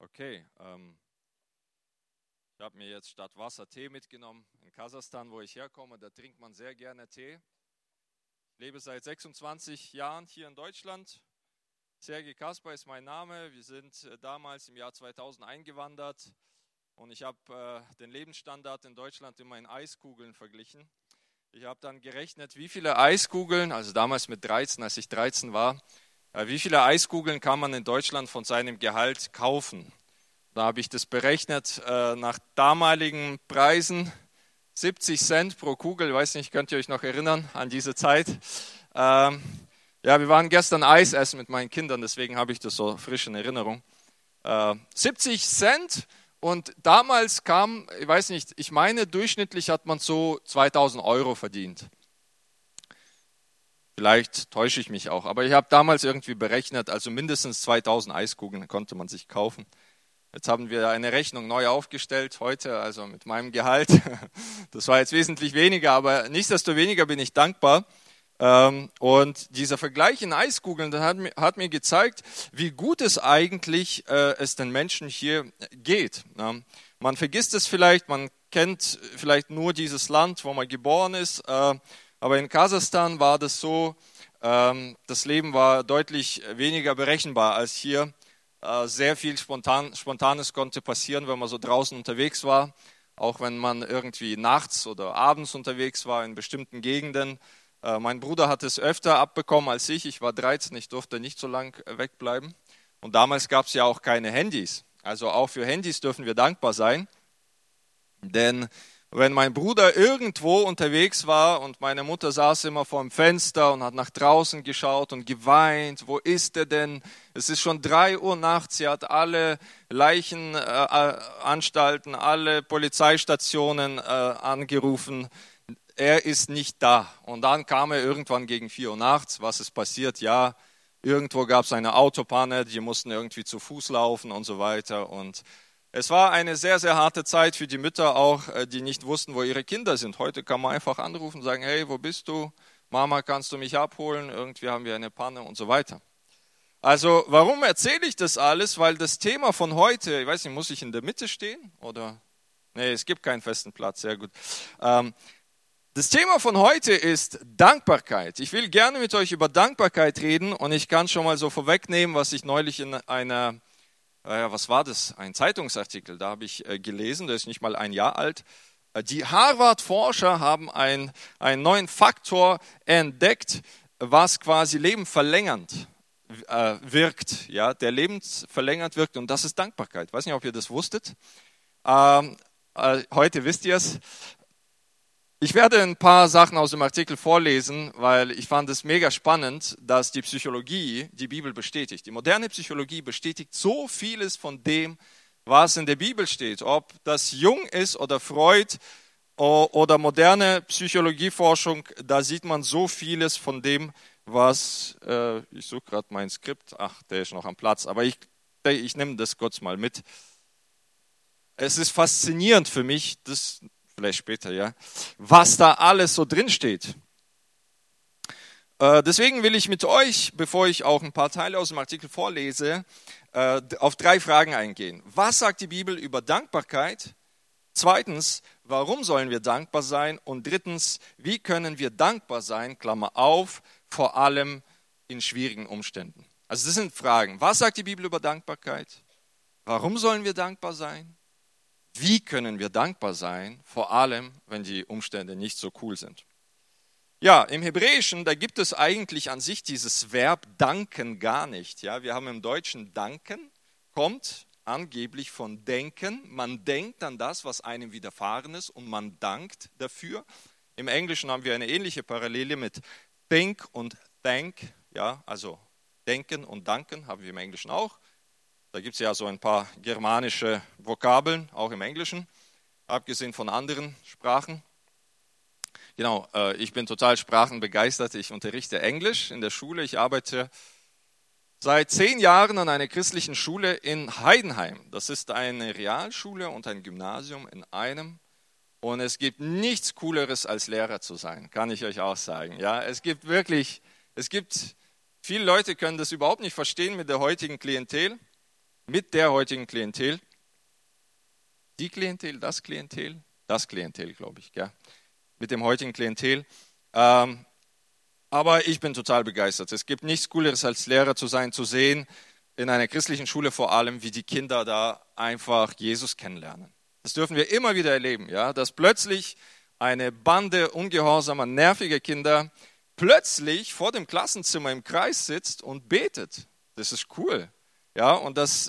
Okay, ich habe mir jetzt statt Wasser Tee mitgenommen. In Kasachstan, wo ich herkomme, da trinkt man sehr gerne Tee. Ich lebe seit 26 Jahren hier in Deutschland. Sergej Kasper ist mein Name. Wir sind damals im Jahr 2000 eingewandert und ich habe den Lebensstandard in Deutschland immer in Eiskugeln verglichen. Ich habe dann gerechnet, wie viele Eiskugeln, also damals mit 13, als ich 13 war, wie viele Eiskugeln kann man in Deutschland von seinem Gehalt kaufen? Da habe ich das berechnet nach damaligen Preisen, 70 Cent pro Kugel. Ich weiß nicht, könnt ihr euch noch erinnern an diese Zeit? Ja, wir waren gestern Eis essen mit meinen Kindern, deswegen habe ich das so frisch in Erinnerung. 70 Cent und damals kam, ich weiß nicht, ich meine durchschnittlich hat man so 2000 Euro verdient. Vielleicht täusche ich mich auch, aber ich habe damals irgendwie berechnet, also mindestens 2000 Eiskugeln konnte man sich kaufen. Jetzt haben wir eine Rechnung neu aufgestellt heute, also mit meinem Gehalt. Das war jetzt wesentlich weniger, aber nichtsdestoweniger bin ich dankbar. Und dieser Vergleich in Eiskugeln, das hat mir gezeigt, wie gut es eigentlich es den Menschen hier geht. Man vergisst es vielleicht, man kennt vielleicht nur dieses Land, wo man geboren ist. Aber in Kasachstan war das so, das Leben war deutlich weniger berechenbar als hier. Sehr viel Spontanes konnte passieren, wenn man so draußen unterwegs war. Auch wenn man irgendwie nachts oder abends unterwegs war in bestimmten Gegenden. Mein Bruder hat es öfter abbekommen als ich. Ich war 13, ich durfte nicht so lang wegbleiben. Und damals gab es ja auch keine Handys. Also auch für Handys dürfen wir dankbar sein. Denn wenn mein Bruder irgendwo unterwegs war und meine Mutter saß immer vor dem Fenster und hat nach draußen geschaut und geweint, wo ist er denn? Es ist schon 3 Uhr nachts, sie hat alle Leichenanstalten, alle Polizeistationen angerufen, er ist nicht da. Und dann kam er irgendwann gegen 4 Uhr nachts, was ist passiert? Ja, irgendwo gab es eine Autopanne, die mussten irgendwie zu Fuß laufen und so weiter und es war eine sehr, sehr harte Zeit für die Mütter auch, die nicht wussten, wo ihre Kinder sind. Heute kann man einfach anrufen und sagen, hey, wo bist du? Mama, kannst du mich abholen? Irgendwie haben wir eine Panne und so weiter. Also, warum erzähle ich das alles? Weil das Thema von heute, ich weiß nicht, muss ich in der Mitte stehen? Oder? Nee, es gibt keinen festen Platz, sehr gut. Das Thema von heute ist Dankbarkeit. Ich will gerne mit euch über Dankbarkeit reden und ich kann schon mal so vorwegnehmen, was ich neulich in einer was war das? Ein Zeitungsartikel, da habe ich gelesen, der ist nicht mal ein Jahr alt. Die Harvard-Forscher haben einen neuen Faktor entdeckt, was quasi lebensverlängernd wirkt, ja, der lebensverlängernd wirkt und das ist Dankbarkeit. Ich weiß nicht, ob ihr das wusstet. Heute wisst ihr es. Ich werde ein paar Sachen aus dem Artikel vorlesen, weil ich fand es mega spannend, dass die Psychologie die Bibel bestätigt. Die moderne Psychologie bestätigt so vieles von dem, was in der Bibel steht. Ob das Jung ist oder Freud oder moderne Psychologieforschung, da sieht man so vieles von dem, was, ich suche gerade mein Skript, ach, der ist noch am Platz, aber ich nehme das kurz mal mit. Es ist faszinierend für mich, das vielleicht später, ja, was da alles so drin steht. Deswegen will ich mit euch, bevor ich auch ein paar Teile aus dem Artikel vorlese, auf 3 Fragen eingehen. Was sagt die Bibel über Dankbarkeit? Zweitens, warum sollen wir dankbar sein? Und drittens, wie können wir dankbar sein, Klammer auf, vor allem in schwierigen Umständen? Also das sind Fragen. Was sagt die Bibel über Dankbarkeit? Warum sollen wir dankbar sein? Wie können wir dankbar sein, vor allem, wenn die Umstände nicht so cool sind? Ja, im Hebräischen, da gibt es eigentlich an sich dieses Verb danken gar nicht. Ja, wir haben im Deutschen danken, kommt angeblich von denken. Man denkt an das, was einem widerfahren ist und man dankt dafür. Im Englischen haben wir eine ähnliche Parallele mit think und thank. Ja, also denken und danken haben wir im Englischen auch. Da gibt es ja so ein paar germanische Vokabeln, auch im Englischen, abgesehen von anderen Sprachen. Genau, ich bin total sprachenbegeistert. Ich unterrichte Englisch in der Schule. Ich arbeite seit 10 Jahren an einer christlichen Schule in Heidenheim. Das ist eine Realschule und ein Gymnasium in einem. Und es gibt nichts Cooleres als Lehrer zu sein, kann ich euch auch sagen. Ja, viele Leute können das überhaupt nicht verstehen mit der heutigen Klientel. mit der heutigen Klientel. Die Klientel, das Klientel, glaube ich, gell? Mit dem heutigen Klientel. Aber ich bin total begeistert. Es gibt nichts Cooleres als Lehrer zu sein, zu sehen, in einer christlichen Schule vor allem, wie die Kinder da einfach Jesus kennenlernen. Das dürfen wir immer wieder erleben, ja, dass plötzlich eine Bande ungehorsamer, nerviger Kinder plötzlich vor dem Klassenzimmer im Kreis sitzt und betet. Das ist cool, ja, und das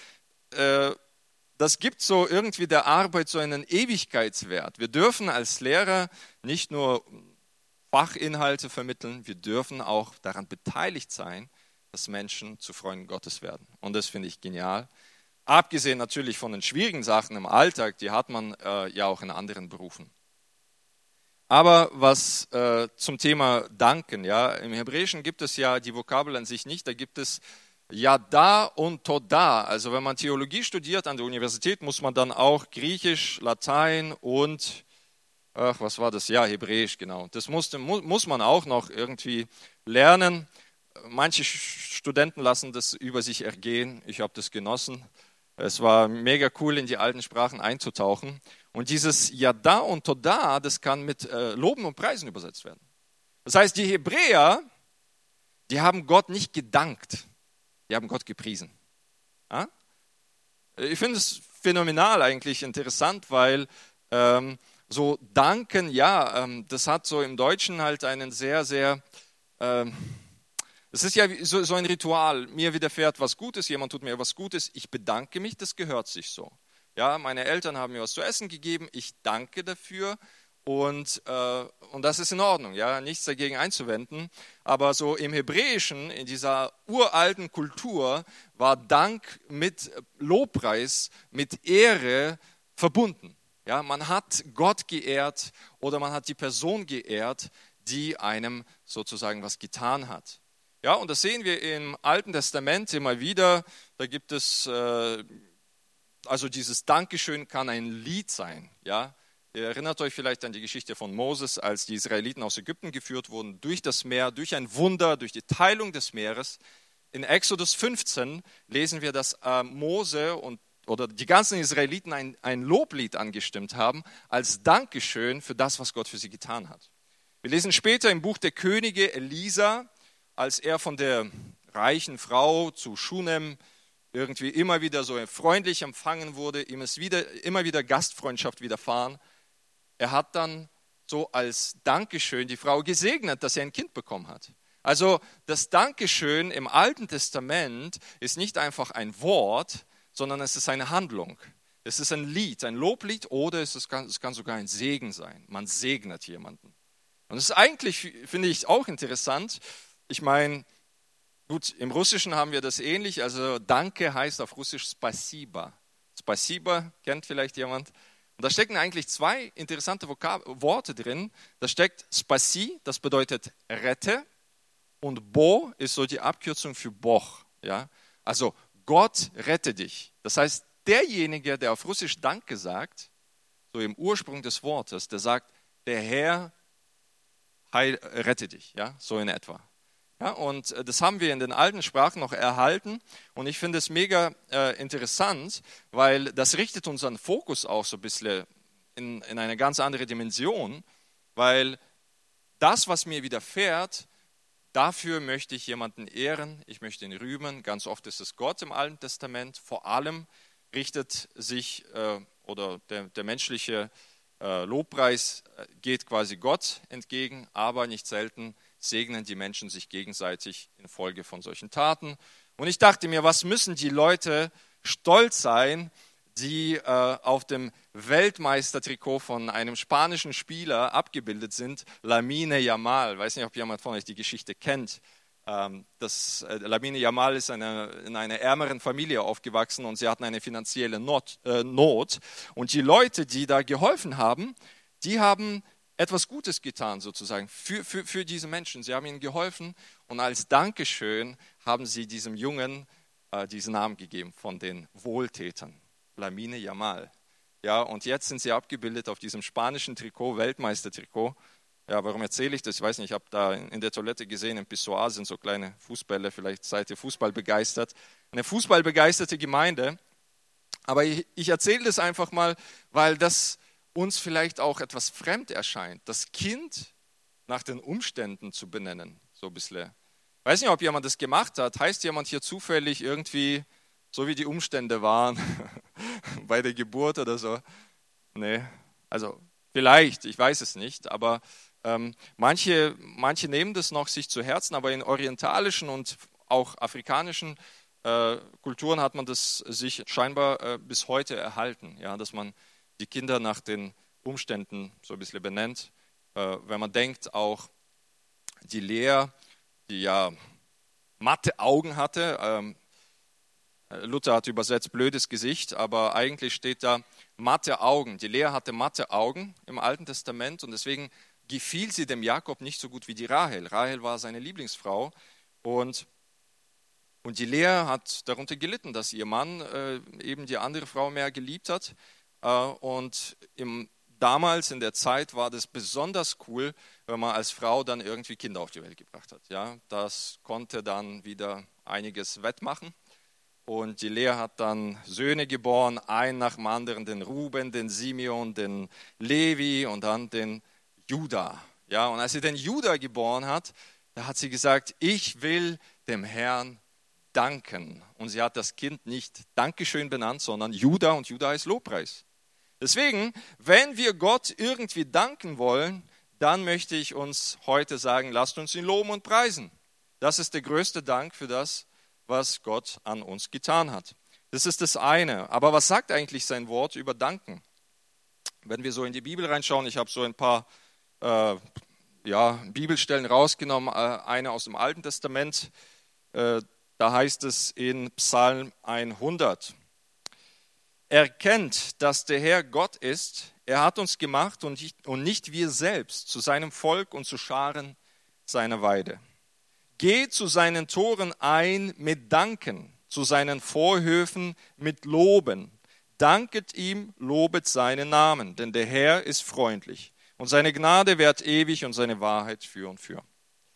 gibt so irgendwie der Arbeit so einen Ewigkeitswert. Wir dürfen als Lehrer nicht nur Fachinhalte vermitteln, wir dürfen auch daran beteiligt sein, dass Menschen zu Freunden Gottes werden. Und das finde ich genial. Abgesehen natürlich von den schwierigen Sachen im Alltag, die hat man ja auch in anderen Berufen. Aber was zum Thema Danken, ja, im Hebräischen gibt es ja die Vokabel an sich nicht, da gibt es Yada und Toda. Also wenn man Theologie studiert an der Universität, muss man dann auch Griechisch, Latein und was war das? Ja, Hebräisch, genau. Das muss man auch noch irgendwie lernen. Manche Studenten lassen das über sich ergehen. Ich habe das genossen. Es war mega cool, in die alten Sprachen einzutauchen. Und dieses Yada und Toda, das kann mit Loben und Preisen übersetzt werden. Das heißt, die Hebräer, die haben Gott nicht gedankt, die haben Gott gepriesen. Ja? Ich finde es phänomenal eigentlich interessant, weil so danken, ja, das hat so im Deutschen halt einen sehr, sehr, es ist ja so ein Ritual, mir widerfährt was Gutes, jemand tut mir was Gutes, ich bedanke mich, das gehört sich so. Ja, meine Eltern haben mir was zu essen gegeben, ich danke dafür und das ist in Ordnung, ja, nichts dagegen einzuwenden. Aber so im Hebräischen, in dieser uralten Kultur, war Dank mit Lobpreis, mit Ehre verbunden. Ja, man hat Gott geehrt oder man hat die Person geehrt, die einem sozusagen was getan hat. Ja, und das sehen wir im Alten Testament immer wieder. Da gibt es, also dieses Dankeschön kann ein Lied sein. Ja, ihr erinnert euch vielleicht an die Geschichte von Moses, als die Israeliten aus Ägypten geführt wurden, durch das Meer, durch ein Wunder, durch die Teilung des Meeres. In Exodus 15 lesen wir, dass Mose oder die ganzen Israeliten ein Loblied angestimmt haben, als Dankeschön für das, was Gott für sie getan hat. Wir lesen später im Buch der Könige Elisa, als er von der reichen Frau zu Schunem irgendwie immer wieder so freundlich empfangen wurde, ihm ist immer wieder Gastfreundschaft widerfahren. Er hat dann so als Dankeschön die Frau gesegnet, dass er ein Kind bekommen hat. Also das Dankeschön im Alten Testament ist nicht einfach ein Wort, sondern es ist eine Handlung. Es ist ein Lied, ein Loblied oder es kann sogar ein Segen sein. Man segnet jemanden. Und das ist eigentlich, finde ich, auch interessant. Ich meine, gut, im Russischen haben wir das ähnlich. Also Danke heißt auf Russisch Spasiba. Spasiba kennt vielleicht jemand. Und da stecken eigentlich zwei interessante Worte drin. Da steckt Spasi, das bedeutet rette. Und Bo ist so die Abkürzung für Boch. Ja? Also Gott rette dich. Das heißt, derjenige, der auf Russisch Danke sagt, so im Ursprung des Wortes, der sagt, der Herr rette dich, ja, so in etwa. Ja, und das haben wir in den alten Sprachen noch erhalten und ich finde es mega interessant, weil das richtet unseren Fokus auch so ein bisschen in eine ganz andere Dimension, weil das, was mir widerfährt, dafür möchte ich jemanden ehren, ich möchte ihn rühmen. Ganz oft ist es Gott im Alten Testament. Vor allem richtet sich oder der menschliche Lobpreis geht quasi Gott entgegen, aber nicht selten segnen die Menschen sich gegenseitig infolge von solchen Taten. Und ich dachte mir, was müssen die Leute stolz sein, die auf dem Weltmeistertrikot von einem spanischen Spieler abgebildet sind, Lamine Yamal. Ich weiß nicht, ob jemand von euch die Geschichte kennt. Lamine Yamal ist in einer ärmeren Familie aufgewachsen und sie hatten eine finanzielle Not. Und die Leute, die da geholfen haben, die haben etwas Gutes getan sozusagen für diese Menschen. Sie haben ihnen geholfen und als Dankeschön haben sie diesem Jungen diesen Namen gegeben von den Wohltätern. Lamine Yamal. Ja, und jetzt sind sie abgebildet auf diesem spanischen Trikot, Weltmeistertrikot. Ja, warum erzähle ich das? Ich weiß nicht, ich habe da in der Toilette gesehen, im Pissoir sind so kleine Fußbälle, vielleicht seid ihr Fußball begeistert. Eine fußballbegeisterte Gemeinde. Aber ich erzähle das einfach mal, weil das uns vielleicht auch etwas fremd erscheint, das Kind nach den Umständen zu benennen, so ein bisschen. Ich weiß nicht, ob jemand das gemacht hat. Heißt jemand hier zufällig irgendwie, so wie die Umstände waren, bei der Geburt oder so? Nee, also vielleicht, ich weiß es nicht, aber manche nehmen das noch sich zu Herzen, aber in orientalischen und auch afrikanischen Kulturen hat man das sich scheinbar bis heute erhalten, ja, dass man die Kinder nach den Umständen so ein bisschen benennt. Wenn man denkt, auch die Lea, die ja matte Augen hatte, Luther hat übersetzt blödes Gesicht, aber eigentlich steht da matte Augen. Die Lea hatte matte Augen im Alten Testament und deswegen gefiel sie dem Jakob nicht so gut wie die Rahel. Rahel war seine Lieblingsfrau und die Lea hat darunter gelitten, dass ihr Mann eben die andere Frau mehr geliebt hat. Und damals in der Zeit war das besonders cool, wenn man als Frau dann irgendwie Kinder auf die Welt gebracht hat. Ja, das konnte dann wieder einiges wettmachen. Und die Lea hat dann Söhne geboren, einen nach dem anderen, den Ruben, den Simeon, den Levi und dann den Juda. Ja, und als sie den Juda geboren hat, da hat sie gesagt, ich will dem Herrn danken. Und sie hat das Kind nicht Dankeschön benannt, sondern Juda und Juda heißt Lobpreis. Deswegen, wenn wir Gott irgendwie danken wollen, dann möchte ich uns heute sagen, lasst uns ihn loben und preisen. Das ist der größte Dank für das, was Gott an uns getan hat. Das ist das eine. Aber was sagt eigentlich sein Wort über Danken? Wenn wir so in die Bibel reinschauen, ich habe so ein paar Bibelstellen rausgenommen, eine aus dem Alten Testament, da heißt es in Psalm 100, erkennt, dass der Herr Gott ist, er hat uns gemacht und nicht wir selbst, zu seinem Volk und zu Scharen seiner Weide. Geht zu seinen Toren ein mit Danken, zu seinen Vorhöfen mit Loben. Danket ihm, lobet seinen Namen, denn der Herr ist freundlich und seine Gnade währt ewig und seine Wahrheit für und für.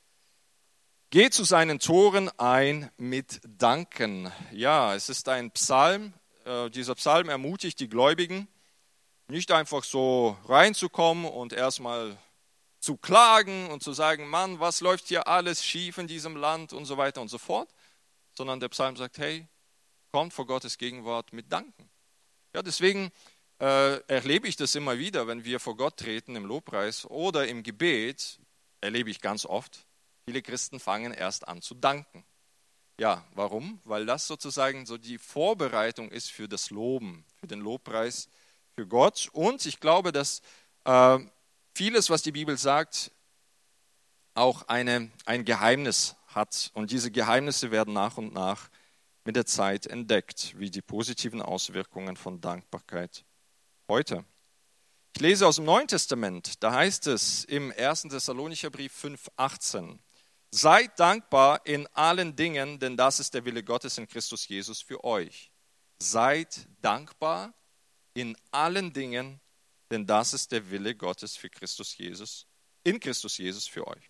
Geht zu seinen Toren ein mit Danken. Ja, es ist ein Psalm. Dieser Psalm ermutigt die Gläubigen, nicht einfach so reinzukommen und erstmal zu klagen und zu sagen, Mann, was läuft hier alles schief in diesem Land und so weiter und so fort, sondern der Psalm sagt, hey, kommt vor Gottes Gegenwart mit Danken. Ja, deswegen erlebe ich das immer wieder, wenn wir vor Gott treten im Lobpreis oder im Gebet, erlebe ich ganz oft, viele Christen fangen erst an zu danken. Ja, warum? Weil das sozusagen so die Vorbereitung ist für das Loben, für den Lobpreis für Gott. Und ich glaube, dass vieles, was die Bibel sagt, auch ein Geheimnis hat. Und diese Geheimnisse werden nach und nach mit der Zeit entdeckt, wie die positiven Auswirkungen von Dankbarkeit heute. Ich lese aus dem Neuen Testament, da heißt es im 1. Thessalonicher Brief 5,18, seid dankbar in allen Dingen, denn das ist der Wille Gottes in Christus Jesus für euch. Seid dankbar in allen Dingen, denn das ist der Wille Gottes für Christus Jesus, in Christus Jesus für euch.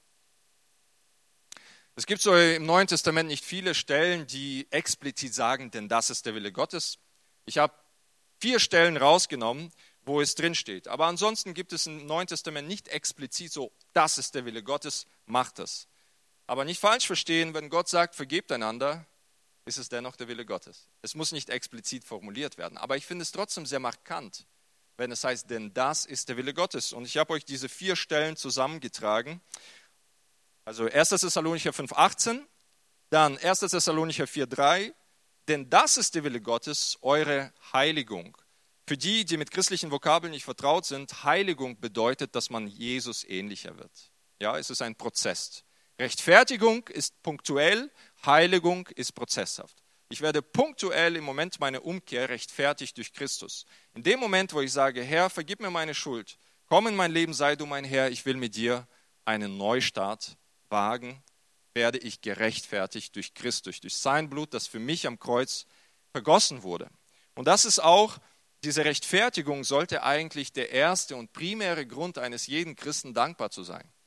Es gibt so im Neuen Testament nicht viele Stellen, die explizit sagen, denn das ist der Wille Gottes. Ich habe 4 Stellen rausgenommen, wo es drin steht. Aber ansonsten gibt es im Neuen Testament nicht explizit so, das ist der Wille Gottes, macht das. Aber nicht falsch verstehen, wenn Gott sagt, vergebt einander, ist es dennoch der Wille Gottes. Es muss nicht explizit formuliert werden. Aber ich finde es trotzdem sehr markant, wenn es heißt, denn das ist der Wille Gottes. Und ich habe euch diese 4 Stellen zusammengetragen. Also 1. Thessalonicher 5,18, dann 1. Thessalonicher 4,3, denn das ist der Wille Gottes, eure Heiligung. Für die, die mit christlichen Vokabeln nicht vertraut sind, Heiligung bedeutet, dass man Jesus ähnlicher wird. Ja, es ist ein Prozess. Rechtfertigung ist punktuell, Heiligung ist prozesshaft. Ich werde punktuell im Moment meiner Umkehr rechtfertigt durch Christus. In dem Moment, wo ich sage, Herr, vergib mir meine Schuld, komm in mein Leben, sei du mein Herr, ich will mit dir einen Neustart wagen, werde ich gerechtfertigt durch Christus, durch sein Blut, das für mich am Kreuz vergossen wurde. Und das ist auch, diese Rechtfertigung sollte eigentlich der erste und primäre Grund eines jeden Christen, dankbar zu sein.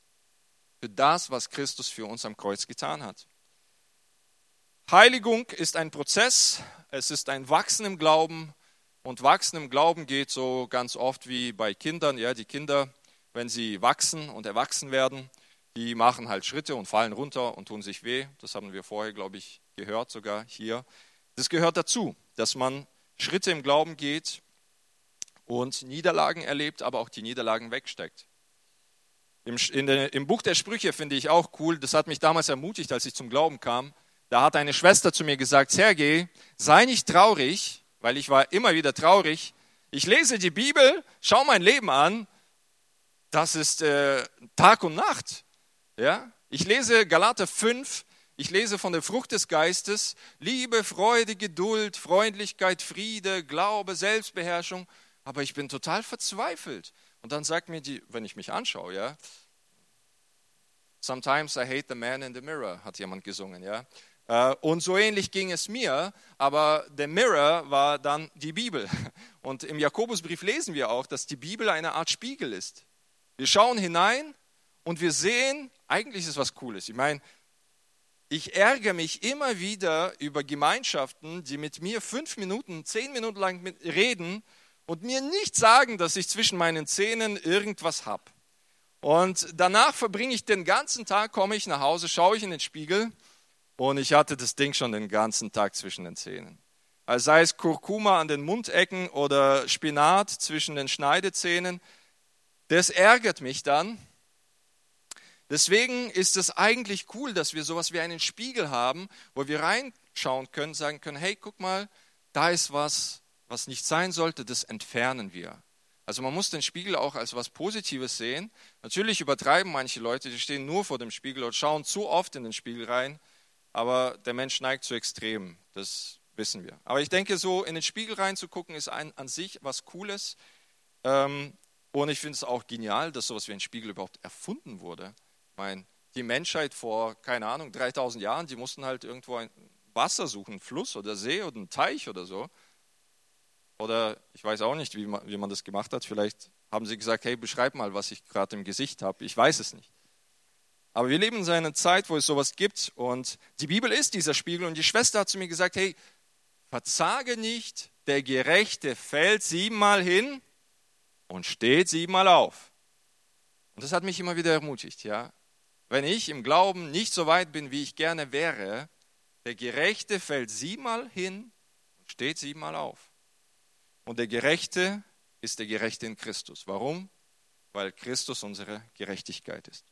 für das, was Christus für uns am Kreuz getan hat. Heiligung ist ein Prozess, es ist ein Wachsen im Glauben. Und Wachsen im Glauben geht so ganz oft wie bei Kindern. Ja, die Kinder, wenn sie wachsen und erwachsen werden, die machen halt Schritte und fallen runter und tun sich weh. Das haben wir vorher, glaube ich, gehört, sogar hier. Das gehört dazu, dass man Schritte im Glauben geht und Niederlagen erlebt, aber auch die Niederlagen wegsteckt. Im Buch der Sprüche finde ich auch cool, das hat mich damals ermutigt, als ich zum Glauben kam. Da hat eine Schwester zu mir gesagt, Sergej, sei nicht traurig, weil ich war immer wieder traurig. Ich lese die Bibel, schau mein Leben an, das ist Tag und Nacht. Ja? Ich lese Galater 5, ich lese von der Frucht des Geistes, Liebe, Freude, Geduld, Freundlichkeit, Friede, Glaube, Selbstbeherrschung, aber ich bin total verzweifelt. Und dann sagt mir die, wenn ich mich anschaue, ja, sometimes I hate the man in the mirror, hat jemand gesungen, ja. Und so ähnlich ging es mir, aber der Mirror war dann die Bibel. Und im Jakobusbrief lesen wir auch, dass die Bibel eine Art Spiegel ist. Wir schauen hinein und wir sehen, eigentlich ist es was Cooles. Ich meine, ich ärgere mich immer wieder über Gemeinschaften, die mit mir 5 Minuten, 10 Minuten lang reden und mir nicht sagen, dass ich zwischen meinen Zähnen irgendwas habe. Und danach verbringe ich den ganzen Tag, komme ich nach Hause, schaue ich in den Spiegel und ich hatte das Ding schon den ganzen Tag zwischen den Zähnen. Also sei es Kurkuma an den Mundecken oder Spinat zwischen den Schneidezähnen, das ärgert mich dann. Deswegen ist es eigentlich cool, dass wir sowas wie einen Spiegel haben, wo wir reinschauen können, sagen können, hey, guck mal, da ist was nicht sein sollte, das entfernen wir. Also man muss den Spiegel auch als was Positives sehen. Natürlich übertreiben manche Leute, die stehen nur vor dem Spiegel und schauen zu oft in den Spiegel rein, aber der Mensch neigt zu Extremen, das wissen wir. Aber ich denke, so in den Spiegel reinzugucken, ist an sich was Cooles. Und ich finde es auch genial, dass sowas wie ein Spiegel überhaupt erfunden wurde. Ich meine, die Menschheit vor, keine Ahnung, 3000 Jahren, die mussten halt irgendwo ein Wasser suchen, einen Fluss oder See oder einen Teich oder so. Oder ich weiß auch nicht, wie man das gemacht hat. Vielleicht haben sie gesagt, hey, beschreib mal, was ich gerade im Gesicht habe. Ich weiß es nicht. Aber wir leben in einer Zeit, wo es sowas gibt. Und die Bibel ist dieser Spiegel. Und die Schwester hat zu mir gesagt, hey, verzage nicht, der Gerechte fällt 7-mal hin und steht 7-mal auf. Und das hat mich immer wieder ermutigt. Ja? Wenn ich im Glauben nicht so weit bin, wie ich gerne wäre, der Gerechte fällt 7-mal hin und steht 7-mal auf. Und der Gerechte ist der Gerechte in Christus. Warum? Weil Christus unsere Gerechtigkeit ist.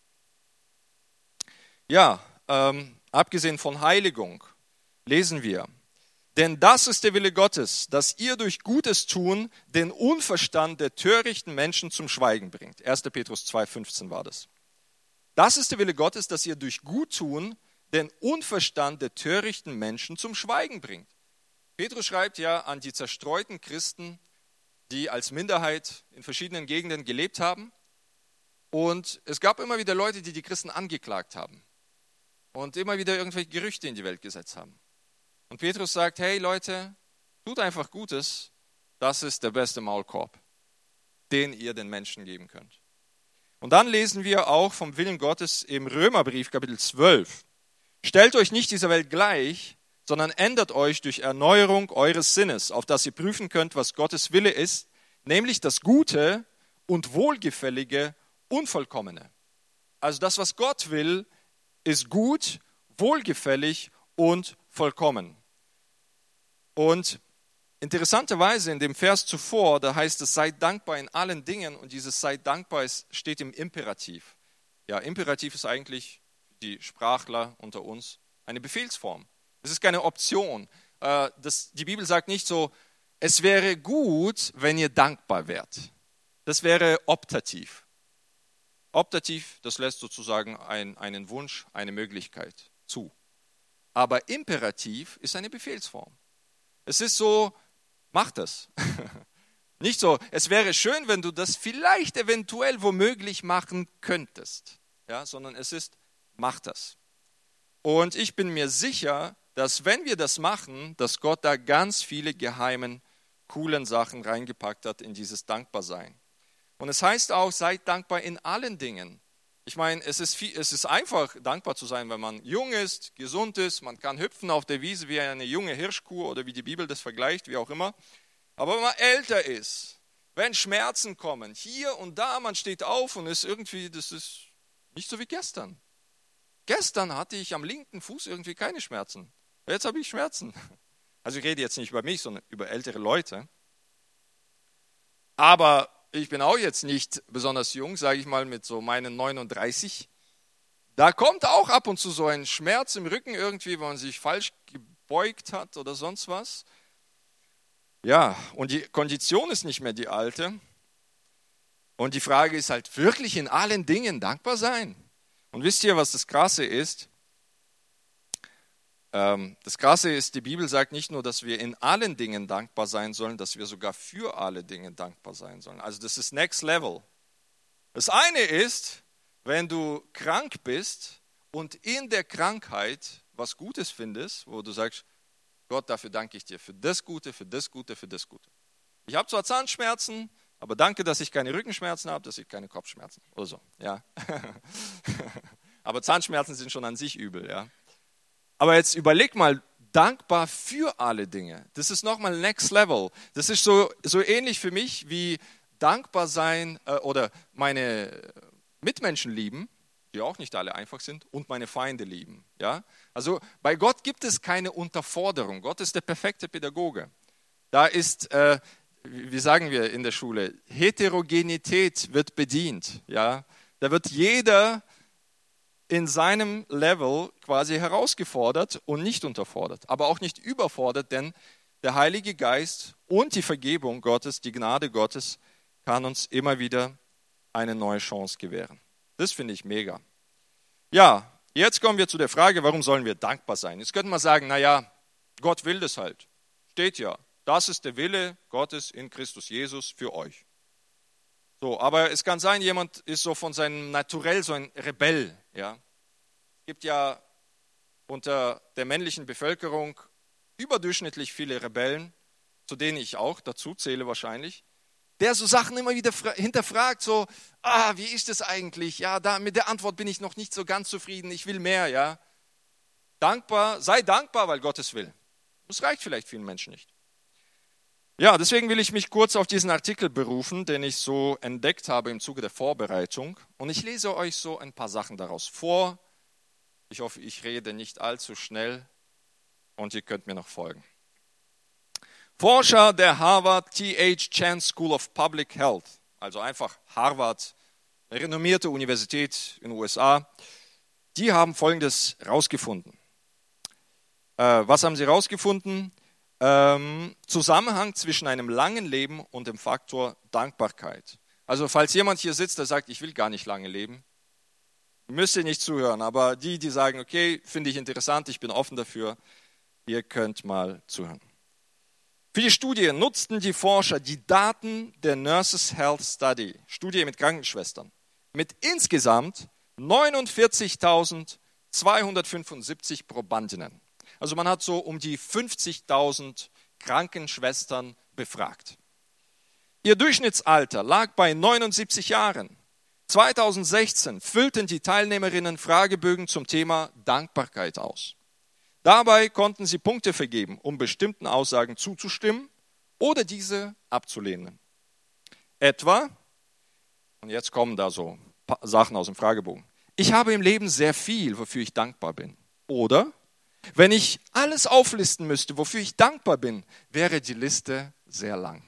Ja, abgesehen von Heiligung lesen wir, denn das ist der Wille Gottes, dass ihr durch Gutes tun den Unverstand der törichten Menschen zum Schweigen bringt. 1. Petrus 2,15 war das. Das ist der Wille Gottes, dass ihr durch Guttun den Unverstand der törichten Menschen zum Schweigen bringt. Petrus schreibt ja an die zerstreuten Christen, die als Minderheit in verschiedenen Gegenden gelebt haben. Und es gab immer wieder Leute, die die Christen angeklagt haben und immer wieder irgendwelche Gerüchte in die Welt gesetzt haben. Und Petrus sagt, hey Leute, tut einfach Gutes, das ist der beste Maulkorb, den ihr den Menschen geben könnt. Und dann lesen wir auch vom Willen Gottes im Römerbrief, Kapitel 12. Stellt euch nicht dieser Welt gleich, sondern ändert euch durch Erneuerung eures Sinnes, auf dass ihr prüfen könnt, was Gottes Wille ist, nämlich das Gute und Wohlgefällige und Vollkommene. Also das, was Gott will, ist gut, wohlgefällig und vollkommen. Und interessanterweise in dem Vers zuvor, da heißt es, seid dankbar in allen Dingen, und dieses seid dankbar steht im Imperativ. Ja, Imperativ ist eigentlich, die Sprachler unter uns, eine Befehlsform. Es ist keine Option. Die Bibel sagt nicht so, es wäre gut, wenn ihr dankbar wärt. Das wäre optativ. Optativ, das lässt sozusagen einen Wunsch, eine Möglichkeit zu. Aber Imperativ ist eine Befehlsform. Es ist so, mach das. Nicht so, es wäre schön, wenn du das vielleicht eventuell womöglich machen könntest. Ja, sondern es ist, mach das. Und ich bin mir sicher, dass wenn wir das machen, dass Gott da ganz viele geheimen, coolen Sachen reingepackt hat in dieses Dankbarsein. Und es heißt auch, seid dankbar in allen Dingen. Ich meine, es ist einfach, dankbar zu sein, wenn man jung ist, gesund ist, man kann hüpfen auf der Wiese wie eine junge Hirschkuh oder wie die Bibel das vergleicht, wie auch immer. Aber wenn man älter ist, wenn Schmerzen kommen, hier und da, man steht auf und ist irgendwie, das ist nicht so wie gestern. Gestern hatte ich am linken Fuß irgendwie keine Schmerzen. Jetzt habe ich Schmerzen. Also ich rede jetzt nicht über mich, sondern über ältere Leute. Aber ich bin auch jetzt nicht besonders jung, sage ich mal, mit so meinen 39. Da kommt auch ab und zu so ein Schmerz im Rücken irgendwie, wenn man sich falsch gebeugt hat oder sonst was. Ja, und die Kondition ist nicht mehr die alte. Und die Frage ist halt, wirklich in allen Dingen dankbar sein? Und wisst ihr, was das Krasse ist? Das Krasse ist, die Bibel sagt nicht nur, dass wir in allen Dingen dankbar sein sollen, dass wir sogar für alle Dinge dankbar sein sollen. Also das ist Next Level. Das eine ist, wenn du krank bist und in der Krankheit was Gutes findest, wo du sagst, Gott, dafür danke ich dir, für das Gute, für das Gute, für das Gute. Ich habe zwar Zahnschmerzen, aber danke, dass ich keine Rückenschmerzen habe, dass ich keine Kopfschmerzen oder so. Ja. Aber Zahnschmerzen sind schon an sich übel, ja. Aber jetzt überleg mal, dankbar für alle Dinge. Das ist nochmal Next Level. Das ist so ähnlich für mich wie dankbar sein oder meine Mitmenschen lieben, die auch nicht alle einfach sind, und meine Feinde lieben. Ja? Also bei Gott gibt es keine Unterforderung. Gott ist der perfekte Pädagoge. Da ist, wie sagen wir in der Schule, Heterogenität wird bedient. Ja? Da wird jeder in seinem Level quasi herausgefordert und nicht unterfordert, aber auch nicht überfordert, denn der Heilige Geist und die Vergebung Gottes, die Gnade Gottes, kann uns immer wieder eine neue Chance gewähren. Das finde ich mega. Ja, jetzt kommen wir zu der Frage, warum sollen wir dankbar sein? Jetzt könnte man sagen, naja, Gott will das halt. Steht ja, das ist der Wille Gottes in Christus Jesus für euch. So, aber es kann sein, jemand ist so von seinem Naturell so ein Rebell. Ja. Es gibt ja unter der männlichen Bevölkerung überdurchschnittlich viele Rebellen, zu denen ich auch dazu zähle wahrscheinlich, der so Sachen immer wieder hinterfragt, so, wie ist das eigentlich? Ja, mit der Antwort bin ich noch nicht so ganz zufrieden, ich will mehr, ja. Sei dankbar, weil Gott es will. Das reicht vielleicht vielen Menschen nicht. Ja, deswegen will ich mich kurz auf diesen Artikel berufen, den ich so entdeckt habe im Zuge der Vorbereitung. Und ich lese euch so ein paar Sachen daraus vor. Ich hoffe, ich rede nicht allzu schnell und ihr könnt mir noch folgen. Forscher der Harvard T.H. Chan School of Public Health, also einfach Harvard, eine renommierte Universität in den USA, die haben Folgendes rausgefunden. Was haben sie rausgefunden? Zusammenhang zwischen einem langen Leben und dem Faktor Dankbarkeit. Also falls jemand hier sitzt, der sagt, ich will gar nicht lange leben, müsst ihr nicht zuhören. Aber die sagen, okay, finde ich interessant, ich bin offen dafür, ihr könnt mal zuhören. Für die Studie nutzten die Forscher die Daten der Nurses Health Study, Studie mit Krankenschwestern, mit insgesamt 49.275 Probandinnen. Also man hat so um die 50.000 Krankenschwestern befragt. Ihr Durchschnittsalter lag bei 79 Jahren. 2016 füllten die Teilnehmerinnen Fragebögen zum Thema Dankbarkeit aus. Dabei konnten sie Punkte vergeben, um bestimmten Aussagen zuzustimmen oder diese abzulehnen. Etwa, und jetzt kommen da so Sachen aus dem Fragebogen, ich habe im Leben sehr viel, wofür ich dankbar bin. Oder, wenn ich alles auflisten müsste, wofür ich dankbar bin, wäre die Liste sehr lang.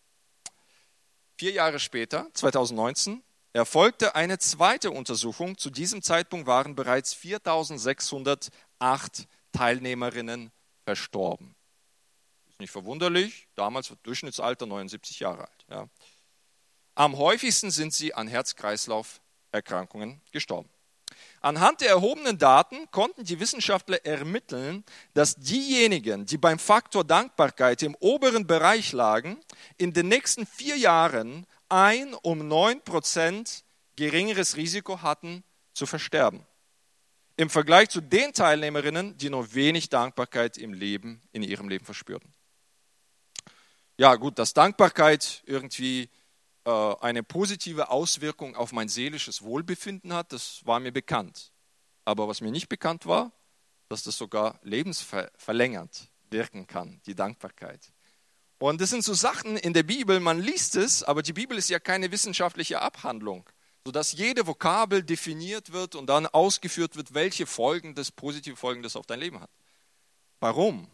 4 Jahre später, 2019, erfolgte eine zweite Untersuchung. Zu diesem Zeitpunkt waren bereits 4.608 Teilnehmerinnen verstorben. Ist nicht verwunderlich, damals war Durchschnittsalter 79 Jahre alt. Ja. Am häufigsten sind sie an Herz-Kreislauf-Erkrankungen gestorben. Anhand der erhobenen Daten konnten die Wissenschaftler ermitteln, dass diejenigen, die beim Faktor Dankbarkeit im oberen Bereich lagen, in den nächsten 4 Jahren ein um 9% geringeres Risiko hatten, zu versterben. Im Vergleich zu den Teilnehmerinnen, die nur wenig Dankbarkeit in ihrem Leben verspürten. Ja gut, dass Dankbarkeit irgendwie eine positive Auswirkung auf mein seelisches Wohlbefinden hat, das war mir bekannt. Aber was mir nicht bekannt war, dass das sogar lebensverlängernd wirken kann, die Dankbarkeit. Und das sind so Sachen in der Bibel, man liest es, aber die Bibel ist ja keine wissenschaftliche Abhandlung, sodass jede Vokabel definiert wird und dann ausgeführt wird, welche Folgen das, positive Folgen das auf dein Leben hat. Warum?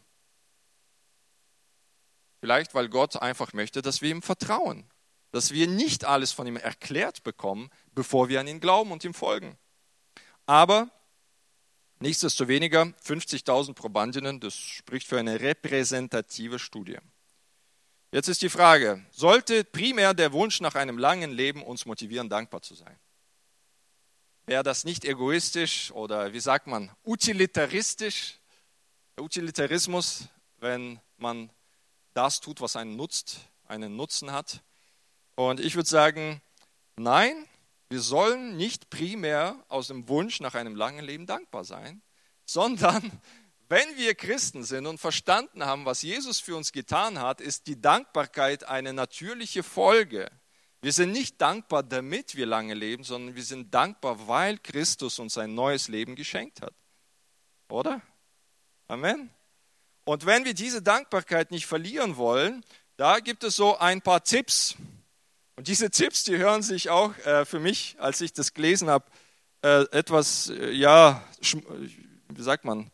Vielleicht, weil Gott einfach möchte, dass wir ihm vertrauen, dass wir nicht alles von ihm erklärt bekommen, bevor wir an ihn glauben und ihm folgen. Aber nichtsdestoweniger 50.000 Probandinnen, das spricht für eine repräsentative Studie. Jetzt ist die Frage, sollte primär der Wunsch nach einem langen Leben uns motivieren, dankbar zu sein? Wäre das nicht egoistisch oder wie sagt man, utilitaristisch? Utilitarismus, wenn man das tut, was einen nutzt, einen Nutzen hat. Und ich würde sagen, nein, wir sollen nicht primär aus dem Wunsch nach einem langen Leben dankbar sein, sondern wenn wir Christen sind und verstanden haben, was Jesus für uns getan hat, ist die Dankbarkeit eine natürliche Folge. Wir sind nicht dankbar, damit wir lange leben, sondern wir sind dankbar, weil Christus uns ein neues Leben geschenkt hat. Oder? Amen. Und wenn wir diese Dankbarkeit nicht verlieren wollen, da gibt es so ein paar Tipps. Und diese Tipps, die hören sich auch für mich, als ich das gelesen habe, etwas, wie sagt man,